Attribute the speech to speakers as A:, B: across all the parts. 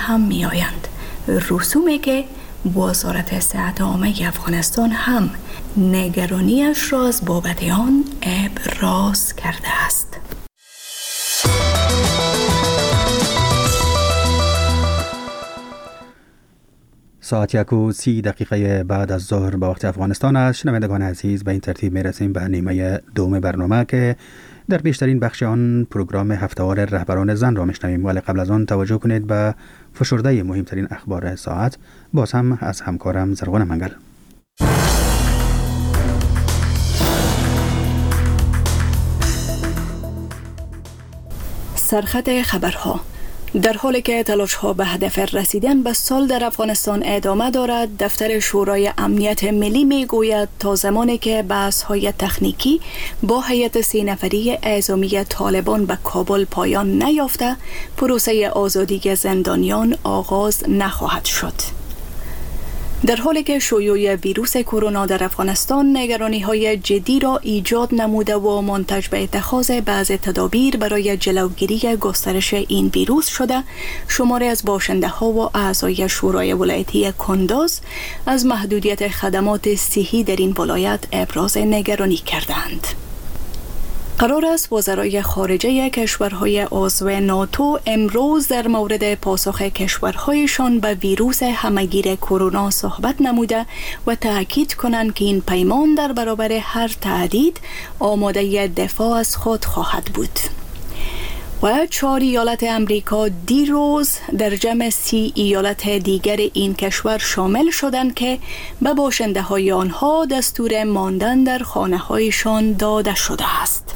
A: هم می آیند. رسومی که وزارت صحت عامه افغانستان هم نگرانیش را از بابت آن ابراز کرده است.
B: ساعت 1:30 بعد از ظهر به وقت افغانستان است. شنوندگان عزیز، به این ترتیب میرسیم به نیمه دوم برنامه که در بیشترین بخش آن پروگرام هفته‌وار رهبران زن را میشنویم، ولی قبل از آن توجه کنید به فشرده مهمترین اخبار ساعت، باز هم از همکارم زرغون منگل.
A: سرخط خبرها. در حالی که تلاش‌ها به هدف رسیدن به صلح در افغانستان ادامه دارد، دفتر شورای امنیت ملی میگوید تا زمانی که بحث‌های تکنیکی با هیئت 3 نفری اعزامی طالبان به کابل پایان نیافته، پروسه آزادی زندانیان آغاز نخواهد شد. در حالی که شیوع ویروس کرونا در افغانستان نگرانی‌های جدی را ایجاد نموده و منتج به اتخاذ بعضی تدابیر برای جلوگیری گسترش این ویروس شده، شماری از باشنده‌ها و اعضای شورای ولایتی کندوز از محدودیت خدمات صحی در این ولایت ابراز نگرانی کردند. قرار است وزرای خارجه کشورهای عضو ناتو امروز در مورد پاسخ کشورهایشان به ویروس همهگیر کرونا صحبت نموده و تأکید کنند که این پیمان در برابر هر تهدید آماده دفاع از خود خواهد بود. و 4 ایالت امریکا دیروز در جمع 30 ایالت دیگر این کشور شامل شدند که به باشنده های آنها دستور ماندن در خانه هایشان داده شده است.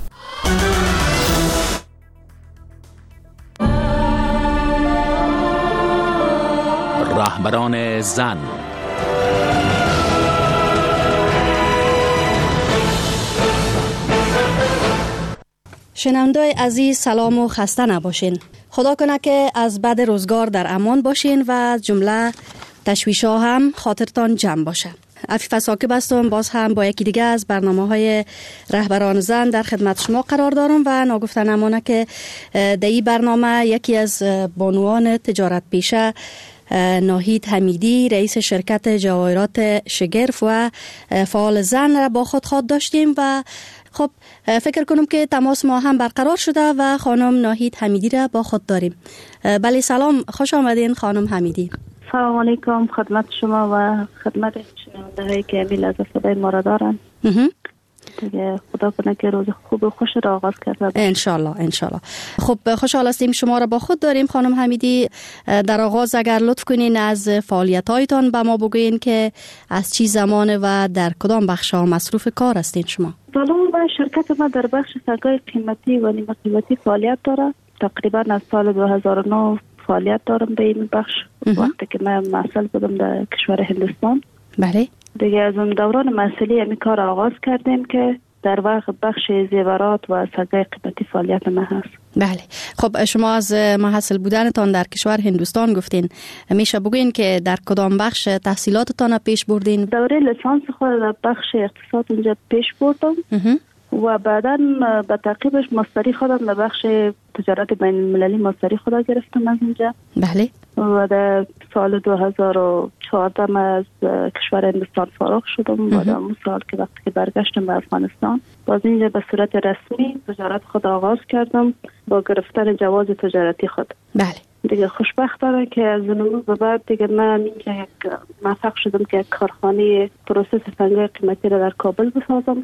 C: رهبران زن.
D: شنونده‌های عزیز، سلام و خسته نباشین. خدا کنه که از بد روزگار در امان باشین و از جمله تشویش‌ها هم خاطرتان جمع باشه. عفیفه ساکب هستم، باز هم با یکی دیگه از برنامه‌های رهبران زن در خدمت شما قرار دارم و ناگفته نمانه که در این برنامه یکی از بانوان تجارت پیشه ناهید حمیدی، رئیس شرکت جواهرات شگرف و فعال زن را با خود داشتیم و خب فکر کنم که تماس ما هم برقرار شده و خانم ناهید حمیدی را با خود داریم. بله، سلام، خوش آمدین خانم حمیدی.
E: سلام علیکم خدمت شما و خدمت شنونده‌هایی که امیل از صدای ما را دارن. دیگه خدا کنه که روز خوب و خوش را آغاز کرده.
D: انشالله. خب خوشحال هستیم شما را با خود داریم خانم حمیدی. در آغاز اگر لطف کنین از فعالیت‌هایتان به ما بگوین که از چی زمانه و در کدام بخش‌ها مصروف کار هستین شما؟
E: سلام، و شرکت ما در بخش سگای قیمتی و نیمه قیمتی فعالیت داره. تقریبا از سال 2009 فعالیت دارم به این بخش. وقتی که من معسل بودم در کشور هندوستان.
D: بله.
E: دیگه از اون دوران محصلی همی کار آغاز کردیم که در واقع بخش زیورات و سگای قیمتی فعالیت ما هست.
D: بله. خب شما از محصل بودنتان در کشور هندوستان گفتین، میشه بگوین که در کدام بخش تحصیلاتتان پیش بردین؟
E: دوره لیسانس خود در بخش اقتصاد اونجا پیش بردم و بعدا به تعقیبش ماستری خودم در بخش تجارت بین المللی ماستری خودم گرفتم از اونجا.
D: بله.
E: و در سال 2014 از کشور هندوستان فارغ شدم و در اون سال که وقتی که برگشتم به افغانستان باز اینجا به صورت رسمی تجارت خود آغاز کردم با گرفتن جواز تجارتی خود.
D: بله. دیگه
E: خوشبختانه که از اون به بعد دیگه من اینجا موفق شدم که کارخانه پروسس سنگای قیمتی را در کابل بسازم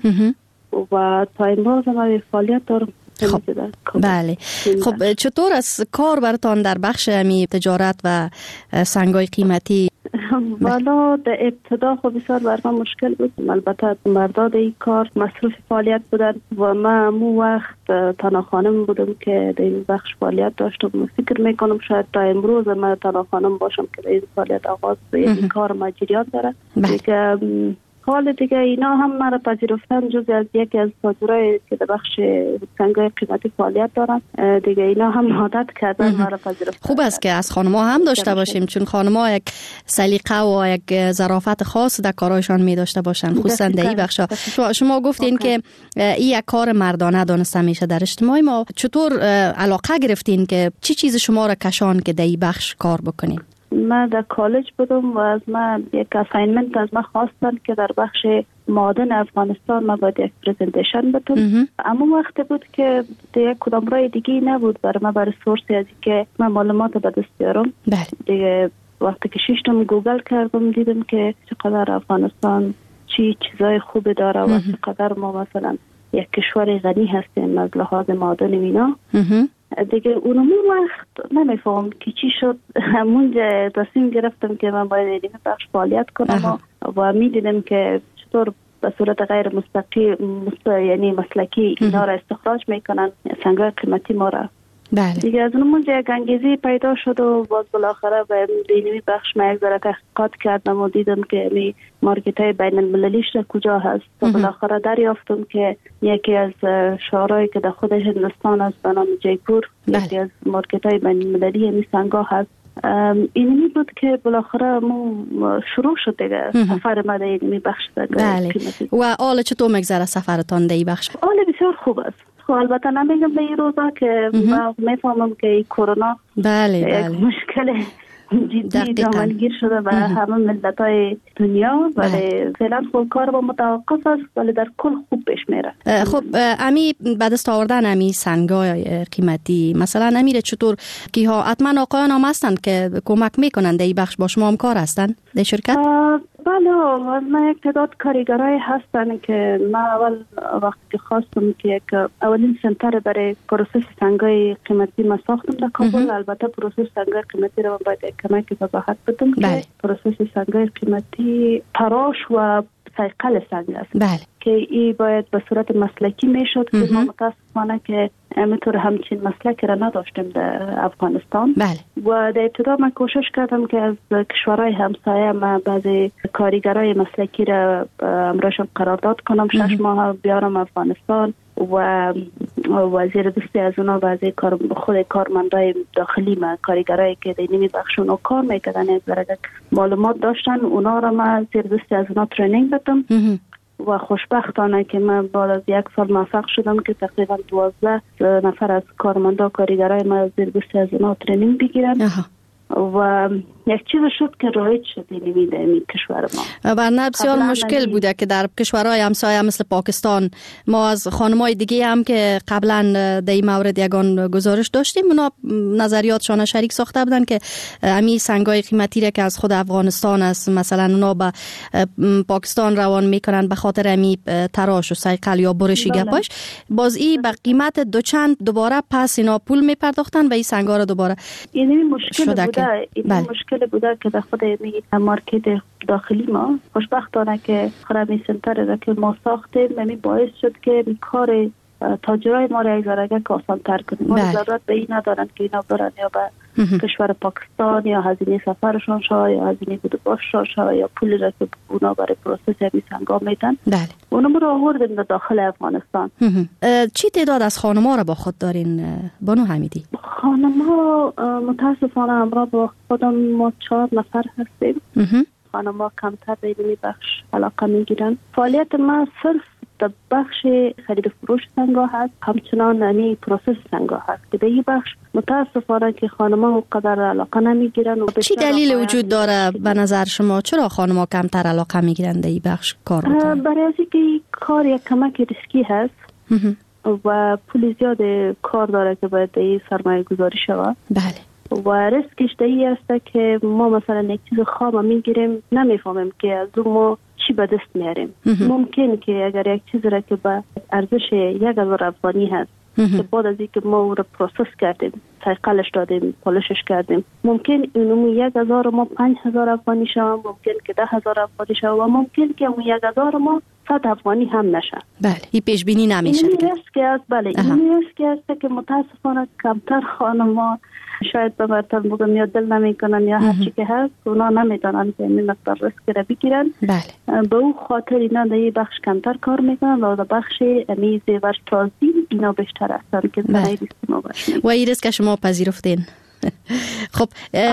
E: و تا امروز من فعالیت دارم.
D: خب بله. خب چطور از کار براتان در بخش تجارت و سنگای قیمتی؟
E: والا در ابتدا خب بسیار بر من مشکل بود. البته مرداد این کار مصروف فعالیت بودن و من مو وقت تنها خانم بودم که در این بخش فعالیت داشتم. فکر میکنم شاید تا امروز من تنها خانم باشم که در این فعالیت آغاز به این کار مجریات داره. دیگه حال دیگه اینا هم مرا پذیرفتن جز از یکی از تاجرای که در بخش سنگای قیمتی فعالیت دارن دیگه اینا هم عادت کردن مرا پذیرفتن.
D: خوب است که از خانم‌ها هم داشته باشیم چون خانم‌ها یک سلیقه و یک ظرافت خاص در کارایشان می داشته باشن خصوصا در این بخشا. شما گفتین که این یک کار مردانه دانسته میشه در اجتماع ما. چطور علاقه گرفتین که چی چیز شما را کشان که در این بخش کار بکنین؟
E: من در کالج بودم و از من یک اساینمنت از من خواستن که در بخش معادن افغانستان من باید یک پریزنتیشن بدم. اما وقتی بود که دیگه کدام راه دیگه نبود برای من برای سورسی از که من معلومات به دست بیارم. دیگه وقتی که شیشتم گوگل کردم دیدم که چقدر افغانستان چی چیزای خوبی داره و چقدر ما مثلا یک کشور غنی هستیم از لحاظ معادن اینا. دیگه اونمون وقت نمیفهم که چی شد همونجا تصمیم گرفتم که من باید این بخش فعالیت کنم و میدیدم که چطور به صورت غیر مستقیم یعنی مسلکی اینا را استخراج میکنن سنگای قیمتی ما را.
D: بله.
E: دیگه از اونجا یک انگیزه پیدا شد و باز بالاخره به دینی بخش من یک ذره تحقیقات کردم و دیدم که می مارکت های بین المللیش کجا هست و بالاخره دریافتم که یکی از شهرهایی که در خود هندوستان است به نام جیپور یکی از مارکت های بین المللی می سنگا هست. اینمی بود که بالاخره شروع شد دیگه سفر ما در اینمی بخش قیمتی.
D: و حالا چطور میگذره سفرتان در این بخش؟
E: حالا بسیار خوب است. البته نمیگم به این روزا که من میفهمم که کرونا یک مشکل جدی جامعگیر شده و همه ملت های دنیا ولی فعلا خود کار با متوقف است ولی در کل خوب پیش میره.
D: خب امی به دست آوردن امی سنگای قیمتی مثلا امیره چطور که ها حتما آقایان هم هستند که کمک میکنند در این بخش با شما هم کار هستند در شرکت؟
E: بله من یک تعداد کارگرای هستن که من اول وقتی که خواستم که یک اولین سنتر برای پروسس سنگای قیمتی ما ساختم در کابل. البته پروسس سنگای قیمتی رو باید کمک وضاحت بدم که پروسس سنگای قیمتی تراش و صیقل سنگ است.
D: بله.
E: که این باید به صورت مسلکی میشد که ما متاسفانه که همینطور همچین مسلکی را نداشتیم در افغانستان.
D: بله.
E: و در ابتدا من کوشش کردم که از کشورهای همسایه من بعضی کارگرای مسلکی را امرشان قرارداد کنم 6 ماه بیارم افغانستان و وزیر دستی از اونا بعضی خود کارمندای داخلی ما کارگرایی که در نمی بخشون کار میکردن یک درجه معلومات داشتن اونا را من زیر دستی از اونا ترینینگ دادم و خوشبختانه که من بعد از 1 سال موفق شدم که تقریبا 12 نفر از کارمندا کارگرای ما زیر دستی از اونا ترینینگ بگیرن و یک چیز شد که رایج شد این کشور ما.
D: برنامه بسیار مشکل بوده که در کشورهای همسایه مثل پاکستان ما از خانمای دیگه هم که قبلا در این مورد یگان گزارش داشتیم اونا نظریاتشان شریک ساخته بودن که امی سنگای قیمتی را که از خود افغانستان است مثلا اونا به پاکستان روان میکنن به خاطر امی تراش و صیقل یا برشی گپاش باز ای به قیمت دوچند دوباره پس اینا پول میپرداختن و این سنگا رو دوباره
E: این مشکل بوده. این مشکل بوده که در خود مارکت داخلی ما خوشبختانه که خرمی سنتر را که ما ساختیم باعث شد که کار تاجرای ما را یک ذره آسان تر کنیم. ما ضرورت به این ندارن که اینا برن یا به کشور پاکستان یا هزینه سفرشان شد یا هزینه بودباششان شد یا پولی را که اونا برای پروسس همی سنگا میدن اونا را آوردیم در داخل افغانستان.
D: چی تعداد از خانم‌ها را با خود دارین بانو حمیدی؟
E: خانم‌ها متاسفانه همراه با خودم ما 4 نفر هستیم. خانم‌ها کمتر به این بخش علاقه میگیرن. فعالیت ما صرف در بخش خرید فروش سنگا هست همچنان یعنی پروسس سنگا هست که به این بخش متاسفانه که خانم‌ها قدر علاقه نمیگیرن.
D: چی دلیل وجود داره به نظر شما چرا خانم‌ها کمتر علاقه میگیرن در این بخش کار بکنن؟
E: برای اینکه کار یک کمک ریسکی هست و پول زیاد کار داره که باید این سرمایه گذاری شود.
D: بله.
E: و ریسکش دهی است که ما مثلا یک چیز خام میگیریم نمیفهمیم که از اون ما چی به دست میاریم. ممکن که اگر یک چیز را که به ارزش 1000 افغانی هست که بعد از اینکه ما او را پروسس کردیم صیقلش دادیم پالشش کردیم ممکن اونمو 1000 ما 5000 افغانی شود ممکن که 10000 افغانی شود و ممکن که اون 1000 ما 100 افغانی هم نشه.
D: بله این پیش بینی نمیشه.
E: این ریسک است. بله این ریسک است که متاسفانه کمتر خانم‌ها شاید به مرتب بگم یا دل نمیکنن یا هر چی که هست، اونا نمیتونن که این مقدار ریسک را بگیرن.
D: بله.
E: به او خاطر اینا در بخش کمتر کار میکنن و در بخش زیور سازی اینا بیشتر هستن که زنای ریسک ما باشن.
D: و این ریسک شما پذیرفتین؟ خب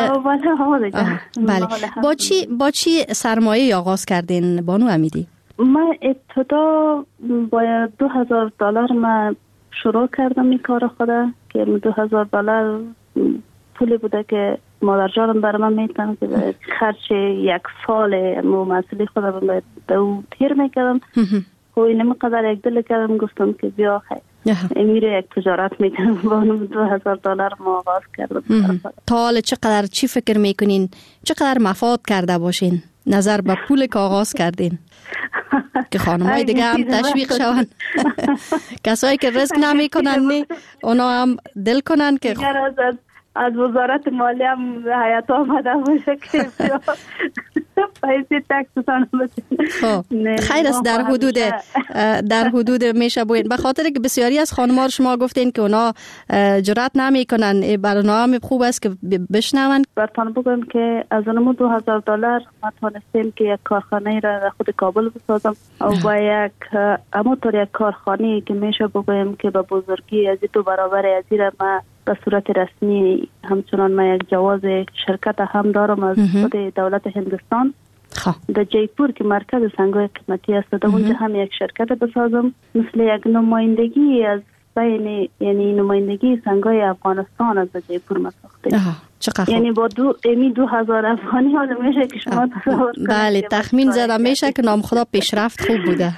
D: بله. با چی سرمایه آغاز کردین بانو امیدی؟
E: من ابتدا با $2000 من شروع کردم این کار خدا که $2000 پولی بوده که مادر جانم برای من میتونم که خرچ یک سال مسئله خدا به او تیر میکردم. خب اینه مقدر یک دل کردم گفتم که بیا خیلی میره یک تجارت میکنم با $2000 ما آغاز کردم.
D: تا حال چقدر چی فکر میکنین؟ چقدر مفاد کرده باشین نظر به پول که آغاز کردین که خانمای دیگه هم تشویق شون؟ کسایی که رزق نمیکنن نه اونا هم دل کنن که
E: از وزارت مالی هم حیات آمده باشه که پیسی تکسشان بسید.
D: خیر است در حدود میشه بوین. به خاطر که بسیاری از خانم‌ها شما گفتین که اونا جرأت نمیکنن، برنامه خوب است که بشنون.
E: براتون بگم که از اونمو $2000 ما تونستیم که یک کارخانه را در خود کابل بسازم و با یک همونطور یک کارخانه که میشه بگم که به بزرگی از 2 برابر از این ما به صورت رسمی همچنان ما یک جواز شرکت هم دارم از خود دولت هندوستان در جیپور که مرکز سنگای قیمتی است. در اونجا هم یک شرکت بسازم مثل یک نمایندگی از بین، یعنی نمایندگی سنگای افغانستان از جیپور ما ساخته. یعنی با 2000 افغانی حالا میشه که شما تصور کنید.
D: بله تخمین زده میشه که نام خدا پیشرفت خوب بوده.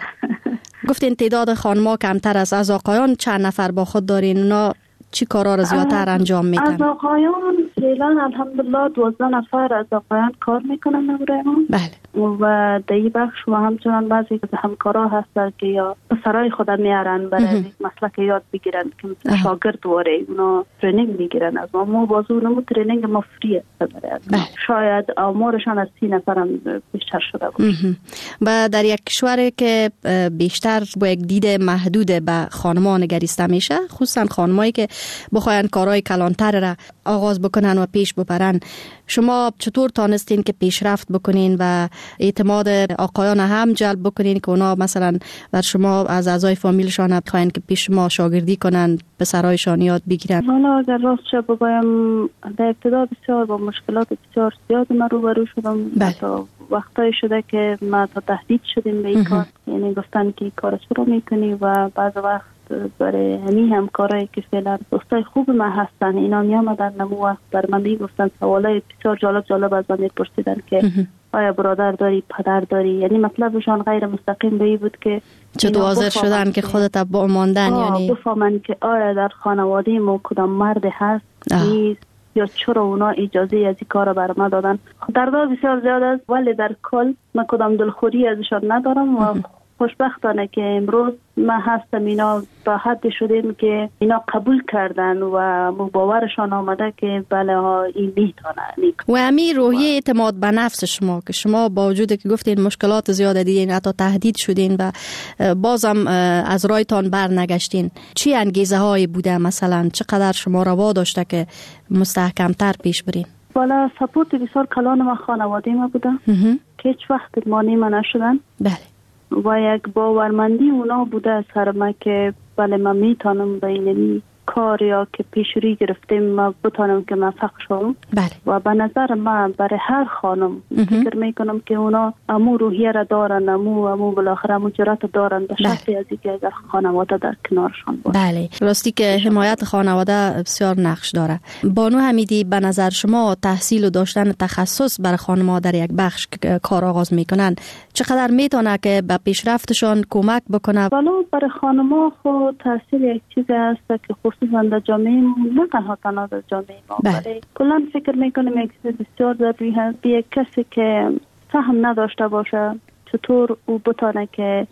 D: گفتین تعداد خانم‌ها کمتر است. از آقایان چند نفر با خود دارین؟ اونا چی کارا رو زیادتر انجام میدن؟
E: از آقایان فعلا الحمدلله 12 نفر از آقایان کار میکنن برای ما.
D: بله.
E: و در این بخش و همچنان بعضی همکارا هستن که یا پسرای خودم میارن برای مسلک یاد بگیرن که مثل شاگرد واره اونا ترینینگ میگیرن از ما بازو اونمو ترینینگ ما فریه برای شاید آمارشان از 30 نفر هم بیشتر شده باشه.
D: و در یک کشوری که بیشتر با یک دید محدود به خانم‌ها نگریسته میشه، خصوصا خانمایی که بخواین کارهای کلانتر را آغاز بکنن و پیش ببرن، شما چطور تانستین که پیشرفت بکنین و اعتماد آقایان هم جلب بکنین که اونا مثلا بر شما از اعضای فامیلشان بخواین که پیش شما شاگردی کنن، پسرایشان یاد بگیرن؟
E: والا اگر راست شد بگویم در ابتدا بسیار با مشکلات بسیار زیاد من روبرو شدم. تا وقتایی شده که ما تا تهدید شدیم به این کار، یعنی گفتن که این کار چرا میکنی و بعض وقت برای همین همکارایی که فعلا دوستای خوب من هستن اینا می آمدن نمو وقت بر من میگفتن سوالای بسیار جالب از من میپرسیدن که آیا برادر داری، پدر داری، یعنی مطلبشان غیر مستقیم به این بود که
D: چطور حاضر شدن که خودت با ماندن، یعنی
E: بفهمن که آیا در خانواده ما کدام مرد هست نیست یا چرا اونا اجازه از این کار بر ما دادن. دردها بسیار زیاد است ولی در کل من کدام دلخوری ازشان ندارم و خوشبختانه که امروز ما هستم اینا به حد شدیم که اینا قبول کردن و باورشان آمده که بله این میتونه.
D: و همین روحیه اعتماد به نفس شما که شما با وجود که گفتین مشکلات زیاد دیدین، حتی تهدید شدین و بازم از رایتان بر نگشتین، چی انگیزه هایی بوده؟ مثلا چقدر شما روا داشته که مستحکمتر پیش برین؟
E: والا سپورت بسیار کلان ما خانواده ما بوده که هیچ وقت مانع ما نشدن.
D: بله.
E: و یک باورمندی اونا بوده از سر ما که بله من میتونم به این کار یا که پیشروی گرفتیم ما بتونم که موفق شوم.
D: بله.
E: و به نظر من برای هر خانم فکر میکنم که اونا امو روحیه را دارن، امو بالاخره امو جرأت دارن به شرطی از اینکه اگر خانواده در کنارشان باشه.
D: بله راستی که حمایت خانواده بسیار نقش داره. بانو حمیدی به نظر شما تحصیل و داشتن تخصص برای خانم‌ها در یک بخش کار آغاز میکنن چقدر میتونه که به پیشرفتشان کمک بکنه؟
E: والا برای خانم‌ها خود تحصیل یک چیزی هست که خصوصا در جامعه نه تنها در جامعه ما ولی کلا فکر میکنم یک چیز بسیار ضروری هست. یک کسی که فهم نداشته باشه چطور او بتونه که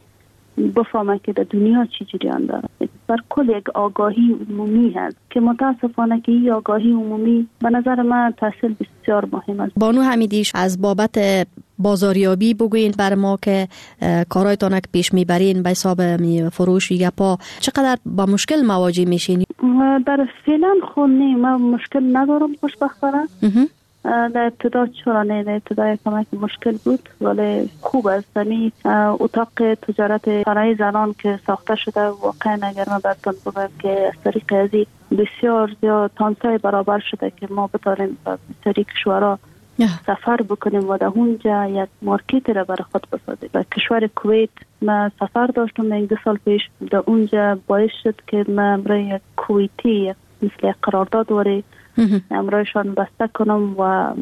E: بفهمه که در دنیا چی جریان داره. بر کل یک آگاهی عمومی هست که متاسفانه که این آگاهی عمومی به نظر من تحصیل بسیار مهم است.
D: بانو حمیدی از بابت بازاریابی بگوین بر ما که کارهایتان که پیش میبرین به حساب فروش و گپا چقدر با مشکل مواجه میشین؟
E: در فعلا خونی ما مشکل ندارم خوشبختانه. در ابتدا چرا نه، در ابتدا کمک مشکل بود ولی خوب است. یعنی اتاق تجارت خانه زنان که ساخته شده واقعا اگر ما براتون بگم که از طریق ازی بسیار زیاد تانسای برابر شده که ما بتاریم به طریق کشورها سفر بکنیم و در اونجا یک مارکت را برای خود بسازیم. به کشور کویت ما سفر داشتم یک 2 سال پیش، در اونجا باعث شد که ما برای یک کویتی مثل قرارداد وری امرایشان بسته کنم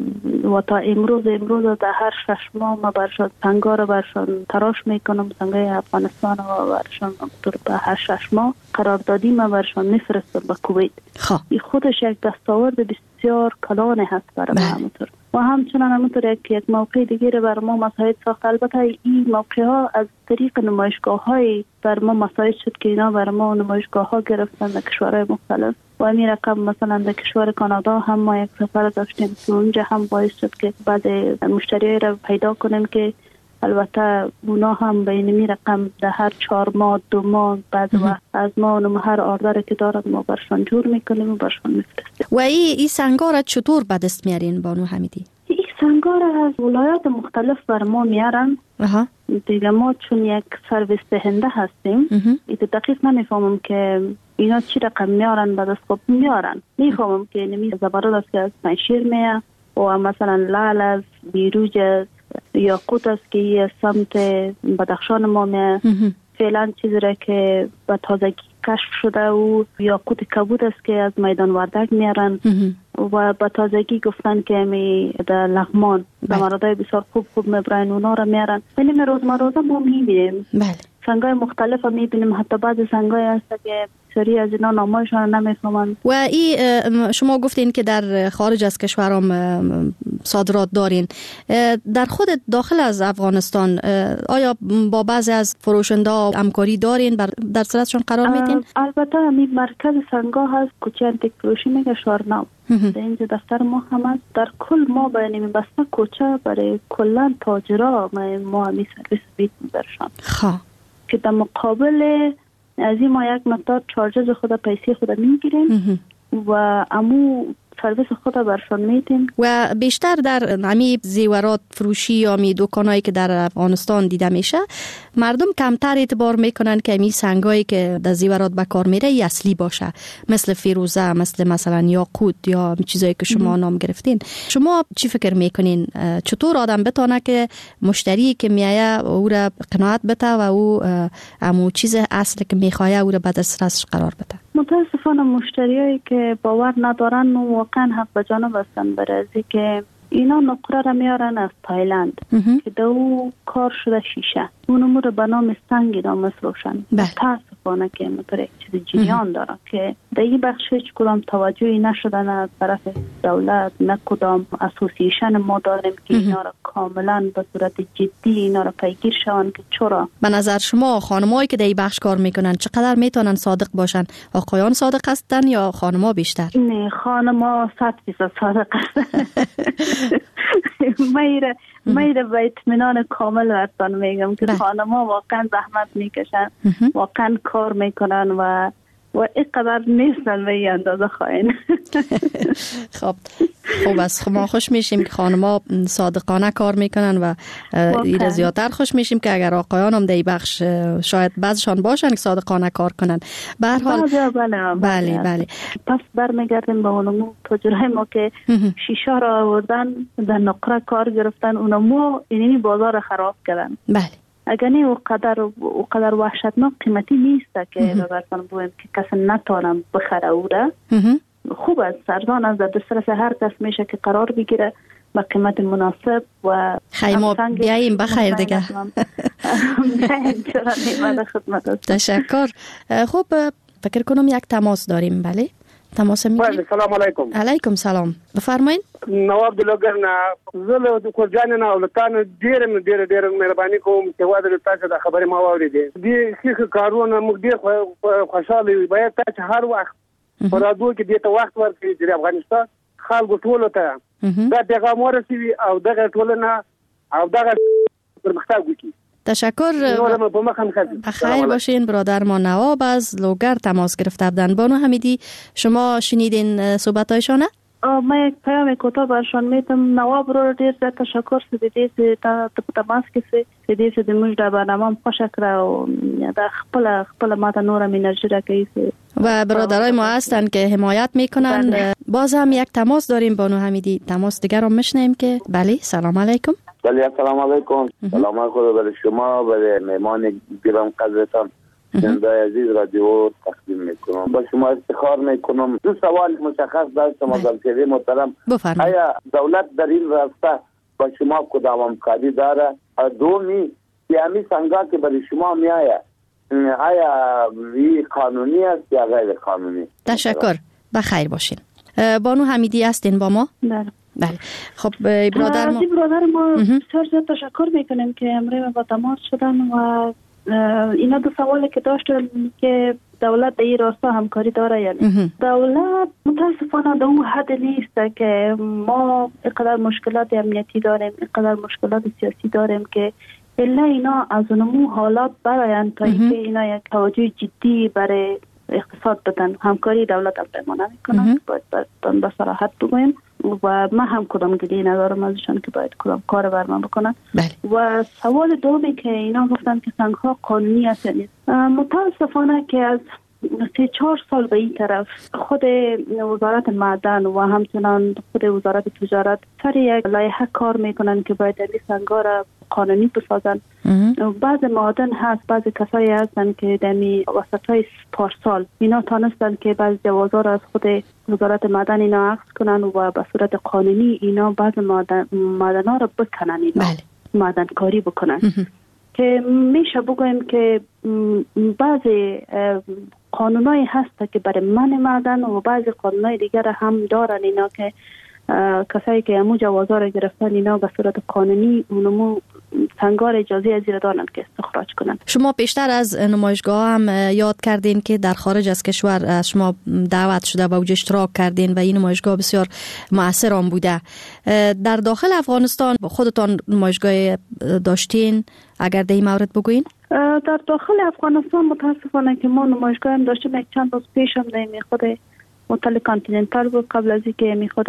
E: و تا امروز در هر 6 ماه ما برشان سنگا رو برشان تراش میکنم، سنگای افغانستان و برشان به هر 6 ماه قراردادی ما برشان میفرستم به کویت. این خودش یک دستاورد بسیار کلانه هست برای ما همونطور. و همچنان همونطور یک موقع دیگه بر ما مساعد ساخت. البته این موقع ها از طریق نمایشگاه های بر ما مساعد شد که اینا بر ما نمایشگاه ها گرفتن در کشورهای مختلف و این رقم مثلا در کشور کانادا هم ما یک سفر داشتیم که اونجا هم باعث شد که بعض مشتریای را پیدا کنیم که البته اونا هم به این رقم در هر 4 ماه 2 ماه بعد وقت از ما و هر آردر که دارد ما برشان جور میکنیم و برشان میفرستیم.
D: و این سنگا را چطور به دست میارین بانو حمیدی؟
E: این سنگا را از ولایات مختلف بر ما میارن. دیگه ما چون یک سرویس دهنده هستیم ایت دقیق نمیفهمم که اینا چی رقم میارن به دست. خود میارن میفهمم که نمی زبرد است که از پنشیر میه و مثلا لعل است، بیروج است، یاقوت است که یه سمت بدخشان ما میه. فعلا چیزی را که به تازگی کشف شده و یاقوت کبود است که از میدان وردک میارن و به تازگی گفتن که می در لغمان زمردای بسیار خوب میبرن اونا را میارن. ولی ما روزمروزه ما میبینیم سنگای مختلف میبینیم، حتی بعض سنگای هست که سری از اینا نامایشان نمیفهمند.
D: و این شما گفتین که در خارج از کشور هم صادرات دارین. در خود داخل از افغانستان آیا با بعضی از فروشنده همکاری دارین؟ در صورتشون قرار میتین؟
E: البته همین مرکز سنگا هست کوچه انتیک فروشی میگه شارنام. در اینجا دفتر ما هم هست. در کل ما باید بسته کوچه برای کلن تاجرها ما همین سرویس بیت برشان که در مقابل از این ما یک مقدار چارجز خود پیسی خود میگیریم و امو سرویس خود برشان میتیم.
D: و بیشتر در همی زیورات فروشی یا می دکانایی که در افغانستان دیده میشه مردم کمتر اعتبار میکنن که همی سنگایی که در زیورات به کار میره اصلی باشه، مثل فیروزه، مثلا یاقوت یا چیزایی که شما نام گرفتین. شما چی فکر میکنین چطور آدم بتونه که مشتری که میایه او را قناعت بده و او امو چیز اصلی که میخواه او را به دسترسش قرار بده؟
E: متاسفانه مشتریایی که باور ندارن و واقعا حق به جانب هستن برای که اینا نقره را میارن از تایلند که دو کار شده شیشه اونمو رو به نام سنگ اینا میفروشن. متاسفانه که مطور یک چیز جریان داره که در این بخش هیچ کدام توجهی نشدن از طرف دولت، نه کدام اسوسییشن ما داریم که اینا را کاملا به صورت جدی اینا را پیگیر شون که چرا.
D: به نظر شما خانمایی که در این بخش کار میکنن چقدر میتونن صادق باشن؟ آقایان صادق هستن یا خانما بیشتر؟
E: نه خانما 100% صادق هستن. میره به اطمینان کامل براتون میگم که خانما واقعا زحمت میکشن، واقعا کار میکنن و اینقدر نیستن به این اندازه خواهین.
D: خب از ما خوش میشیم که خانما صادقانه کار میکنن و ایره زیادتر خوش میشیم که اگر آقایان هم در بخش شاید بعضشان باشن که صادقانه کار کنن. به هر حال بله.
E: پس برمیگردیم به اونمو تجربه ما که شیشه را آوردن در نقره کار گرفتن، اونمو اینی بازار خراب کردن.
D: بله
E: اگر نه اوقدر وحشتناک قیمتی نیست که براتون بگم که کسی نتونم بخره او را. خوب است، ارزان است، در دسترس هر کس میشه که قرار بگیره با قیمت مناسب و
D: ما بیاییم بخیر دیگه. تشکر. خب فکر کنم یک تماس داریم. بله تماس میگیریم.
C: سلام علیکم.
D: علیکم سلام. بفرمایید.
C: نواب دلګر نه زله د کورجان نه ولتان ډیر مهرباني کوم چې واده تاسو د خبرې ما واورېدې دي چې کارونه موږ ډیر خوشاله وي باید تاسو هر وخت پرادو کې دې ته وخت ورکړئ د افغانستان خلکو ټول ته دا پیغام ورسوي او دغه ټولنه او دغه پرمختګ وکړي
D: تشکر. خیر باشین. برادر ما نواب از لوگر تماس گرفته بودن. بانو حمیدی شما شنیدین صحبتایشانه؟
E: ما یک پیام کوتاه برشان میتم. نواب رو دیر زیاد تشکر سدیدی تا تماس کسی سدیدی سدی مجد برنامه خوش کرده و در خپل ما تا نورم انرژی را کهیسی
D: و برادرای ما هستن که حمایت میکنن. باز هم یک تماس داریم بانو حمیدی. تماس دیگر رو میشنیم که بله. سلام علیکم.
F: بله سلام علیکم. سلام خدا برای شما، برای مهمان گرام قدرتان زنده عزیز رادیو تقدیم میکنم. با شما افتخار میکنم. دو سوال مشخص داشتم از الکلی محترم. آیا دولت در این راسته با شما کدام همکاری داره؟ دومی یعنی سنگا که برای شما میآید آیا این قانونی است یا غیر قانونی؟
D: تشکر. بخیر باشین. بانو حمیدی هستین با ما؟ بله. خب برادر
E: ما بسیار زیاد تشکر میکنیم که امروز با تماس شدن و اینا دو سوالی که داشتن که دولت در این راستا همکاری داره یا نه. دولت متاسفانه در اون حد نیست که ما اینقدر مشکلات امنیتی داریم، اینقدر مشکلات سیاسی داریم که الا اینا از اونمو حالات براین تا اینکه اینا یک توجه جدی برای اقتصاد بدن. همکاری دولت هم پیمانه میکنن، باید به صراحت بگویم و من هم کدام گلی ندارم ازشان که باید کدام کار بر من بکنن. و سوال دومی که اینا گفتن که سنگ ها قانونی هست نیست، متاسفانه که از 3-4 سال به این طرف خود وزارت معدن و همچنان خود وزارت تجارت سر یک لایحه کار میکنن که باید این سنگ ها را قانونی بسازن. بعض معدن هست، بعض کسایی هستن که دمی وسطای پارسال اینا تانستن که بعض جوازا را از خود وزارت معدن اینا عکس کنن و به صورت قانونی اینا بعض معدن ها را بکنن، اینا معدن کاری بکنن. که میشه بگویم که بعضی قانونایی هست که برای من معدن و بعضی قانونای دیگر هم دارن اینا که کسایی که امو جوازا را گرفتن اینا به صورت قانونی اونمو سنگار اجازه از زیر دارن که استخراج کنن.
D: شما پیشتر از نمایشگاه هم یاد کردین که در خارج از کشور از شما دعوت شده و اوج اشتراک کردین و این نمایشگاه بسیار مؤثر آن بوده. در داخل افغانستان خودتان نمایشگاه داشتین؟ اگر در این مورد بگوین.
E: در داخل افغانستان متاسفانه که ما نمایشگاه هم داشتیم. یک چند روز پیش هم خود هتل کانتیننتال بود قبل از اینکه میخواد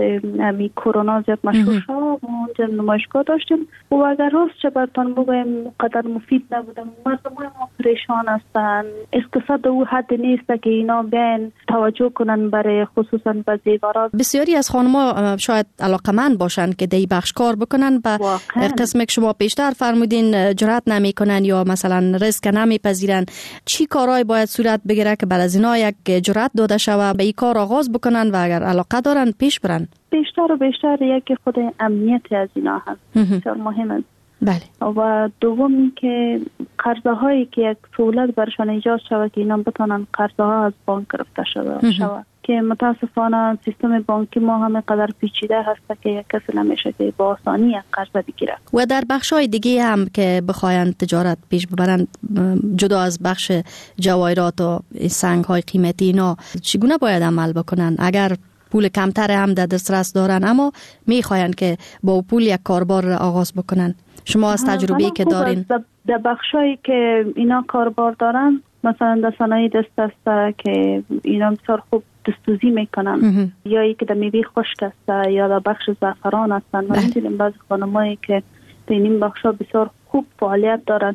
E: کرونا زیاد مشهور شد اونجا نمایشگاه داشتیم و اگر راست چه برتان بگویم قدر مفید نبودم. مردم ما پریشان هستن، اقتصاد او حد نیست که اینا بیان توجه کنن برای خصوصا به زیورات.
D: بسیاری از خانم‌ها شاید علاقمند باشن که دی بخش کار بکنن و قسمی که شما پیشتر فرمودین جرأت نمیکنن یا مثلا ریسک نمیپذیرن. چی کارهای باید صورت بگیره که بعد از اینا یک جرأت داده شود به این کار آغاز بکنن و اگر علاقه دارن پیش برن؟
E: بیشتر و بیشتر یکی خود امنیت از اینا هست بسیار مهمه.
D: بله.
E: و دومی که قرضه هایی که یک سهولت برشان ایجاد شود که اینا بتونن قرضه ها از بانک گرفته شود که متاسفانه سیستم بانکی ما همه قدر پیچیده هست که یک کسی نمیشه که با آسانی یک قرضه بگیره.
D: و در بخش های دیگه هم که بخواین تجارت پیش ببرن جدا از بخش جواهرات و سنگ های قیمتی اینا چگونه باید عمل بکنن؟ اگر پول کمتر هم در دسترس دارن اما میخواین که با پول یک کاربار آغاز بکنن، شما از تجربه‌ای که دارین
E: در بخشایی که اینا کاربار دارن مثلا در صنایع دست است که اینا بسیار خوب دستوزی میکنن یا ای که در میوه خشک است یا در بخش زعفران هستن و میدونیم بعضی خانمایی که در این بخشا بسیار خوب فعالیت دارن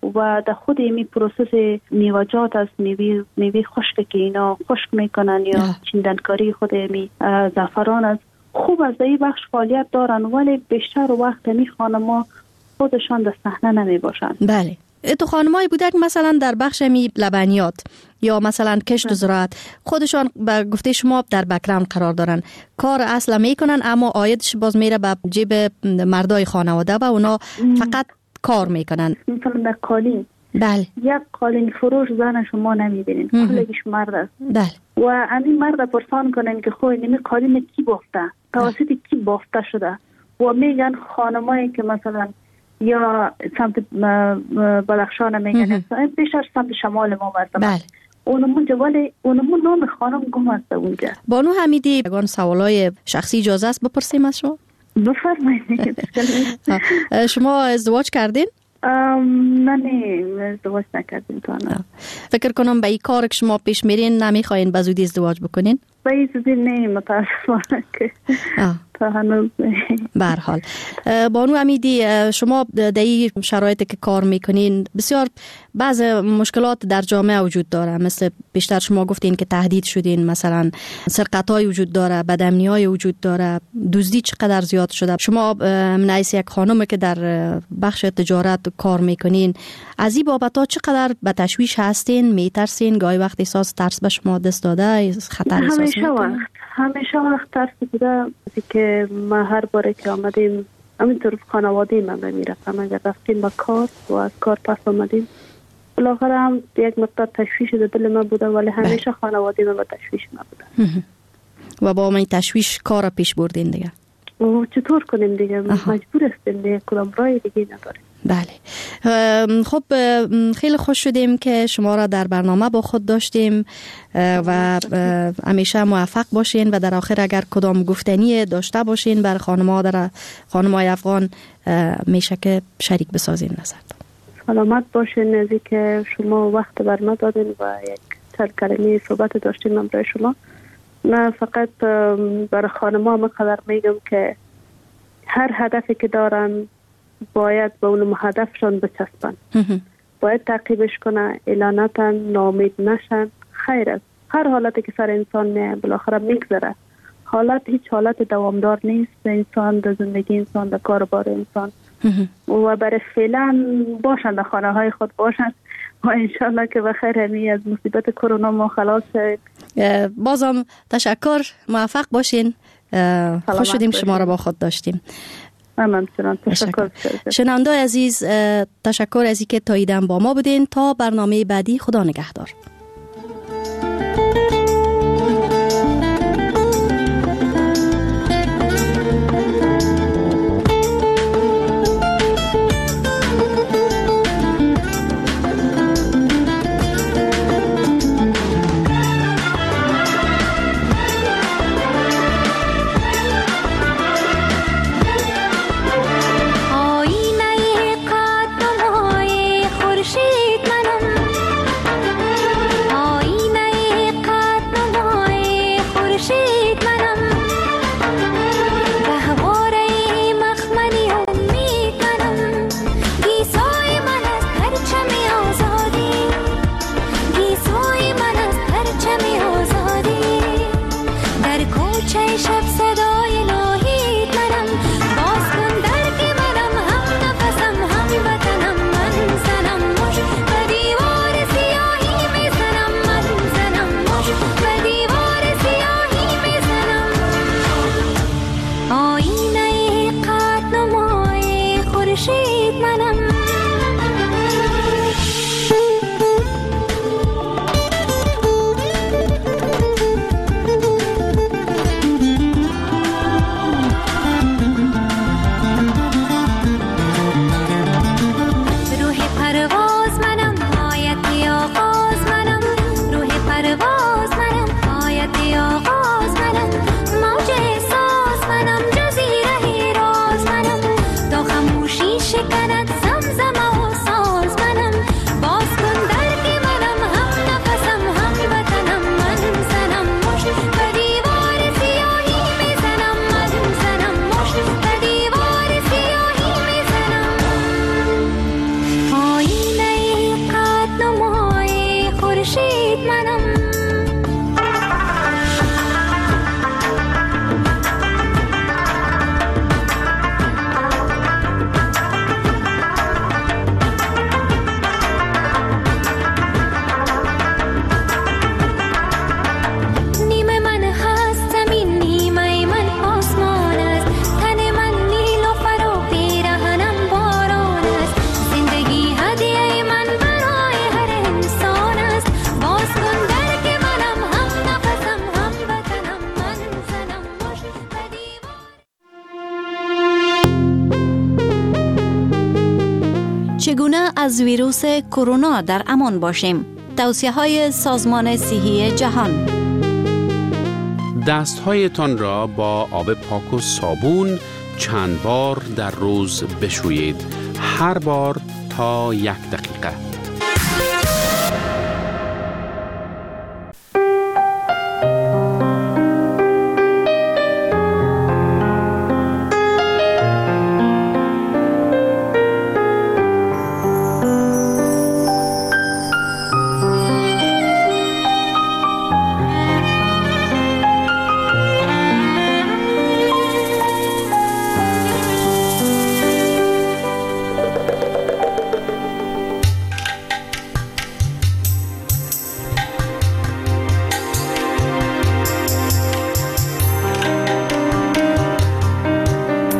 E: و در خود این پروسس میوه‌جات از میوه خشک که اینا خشک میکنن یا چیندنکاری خود می زعفران است خوب از این بخش فعالیت دارن ولی بیشتر وقت می خانما خودشان در صحنه نمی باشن.
D: بله. تو خانمایی بوده که مثلا در بخش لبنیات یا مثلا کشت زراعت خودشان به گفته شما در بک‌گراند قرار دارن، کار اصلا میکنن اما عایدش باز میره به جیب مردای خانواده و اونا فقط کار میکنن.
E: مثلا در قالین
D: بله.
E: یک قالین فروش زن شما نمیبینین، کلگیش مرد است.
D: بله.
E: و همین مرد پرسان کنن که خوی نمی قالین کی بافته، توسط کی بافته شده و میگن خانمایی که مثلا یا سمت بدخشان میگن بیشتر سمت شمال ما برده.
D: بله.
E: اونمون نام خانم گم است اونجا.
D: بانو حمیدی اگر سوالای شخصی اجازه است بپرسیم از شما؟
E: بفرمایید.
D: شما ازدواج کردین؟
E: نه ازدواج نکردیم تا نه.
D: فکر کنم به این کار که شما پیش میرین نمیخواین به زودی ازدواج بکنین؟
E: به زودی نه متاسفانه که تا هنوز
D: به هر حال بانو امیدی، شما در این شرایطی که کار میکنین بسیار بعض مشکلات در جامعه وجود داره، مثل بیشتر شما گفتین که تهدید شدین، مثلا سرقت‌های وجود داره، بدامنی‌های وجود داره، دزدی چقدر زیاد شده. شما من حیث یک خانم که در بخش تجارت کار میکنین، از این بابت‌ها چقدر به تشویش هستین؟ میترسین؟ گاهی وقت احساس ترس به شما دست داده؟ خطر احساس میکنین؟
E: همیشه وقت ترس بوده که ما هر باره که آمدیم همینطور خانواده من میرفتم، اگر رفتیم با کار و از کار پس آمدیم بالاخره هم یک مقدار تشویش در دل من بوده، ولی همیشه خانواده من با تشویش نبوده
D: و با من تشویش کار پیش بردین دیگه.
E: و چطور کنیم دیگه؟ مجبور هستیم دیگه، کدام رای دیگه نداریم.
D: بله. خب خیلی خوش شدیم که شما را در برنامه با خود داشتیم و همیشه موفق باشین و در آخر اگر کدام گفتنی داشته باشین بر خانم‌های افغان میشه که شریک بسازین نظرتون.
E: سلامت باشین. از که شما وقت بر ما دادین و یک چند کلمه صحبت داشتیم من برای شما. نه فقط برای خانم‌ها مقدر میگم که هر هدفی که دارن باید به اون هدفشان بچسبن، باید تعقیبش کنن، اعلاناتن، ناامید نشن. خیر است، هر حالتی که سر انسان میه بالاخره میگذره. هیچ حالت دوامدار نیست. انسان در زندگی انسان، در کاربار انسان و برای فعلا باشن در خانه های خود باشن و انشالله که بخیر همی از مصیبت کرونا ما خلاص شد.
D: بازم تشکر، موفق باشین. خوش شدیم شما را با خود داشتیم.
E: تشکر.
D: شنونده عزیز، تشکر از اینکه تا ایدم با ما بودین. تا برنامه بعدی، خدا نگهدار.
G: چگونه از ویروس کرونا در امان باشیم؟ توصیه‌های سازمان صحی جهان.
H: دست‌هایتان را با آب پاک و صابون چند بار در روز بشویید. هر بار تا 1 دقیقه.